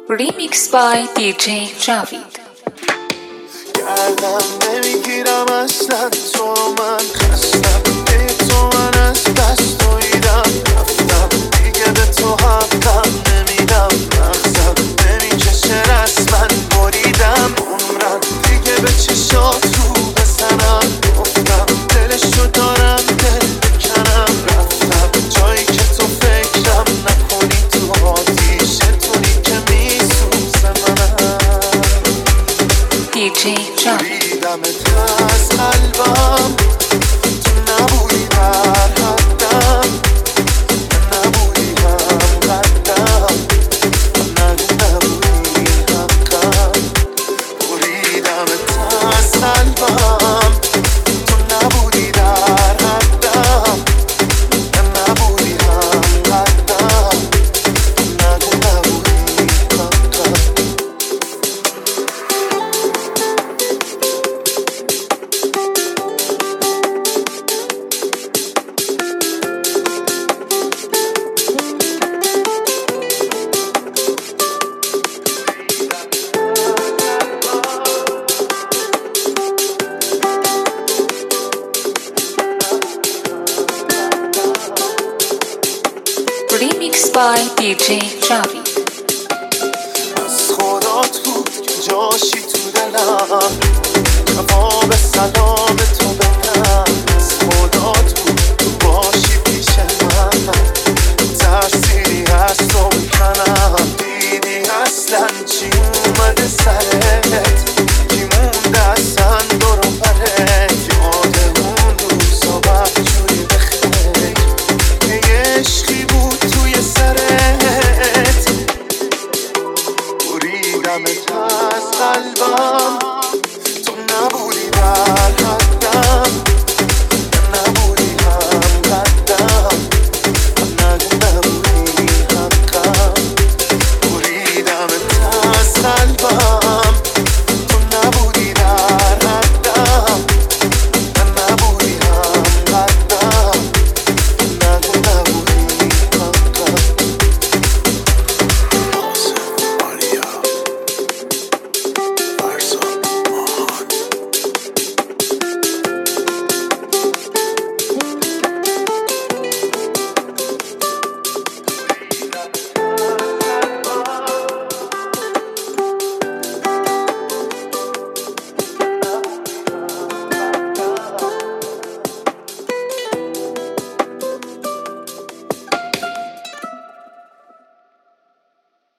Remix by DJ Javid. گردم نمیگیرم اصلا تو رو، من خستم به تو، من از دست دویدم رفتم دیگه به تو حقم نمیدم، مغزم نمیکشه رسما بریدم عمرم دیگه به چشات رو بزنم، گفتم دلشو دارم دل بکنم، رفتم جایی که تو فکرم نکنی، تو آتیش تونی که میسوزه منم. DJ Javid. دیدمت از قلبم، تو نبودی در حدم، نبودی هم قدم، نبودی حقم. بریدمت از قلبم، تو نبودی در حدم، نبودی هم قدم، نبودی حقم. Remix by DJ Javid. از خدات بود که جاشی تو دلم، جواب سلام تو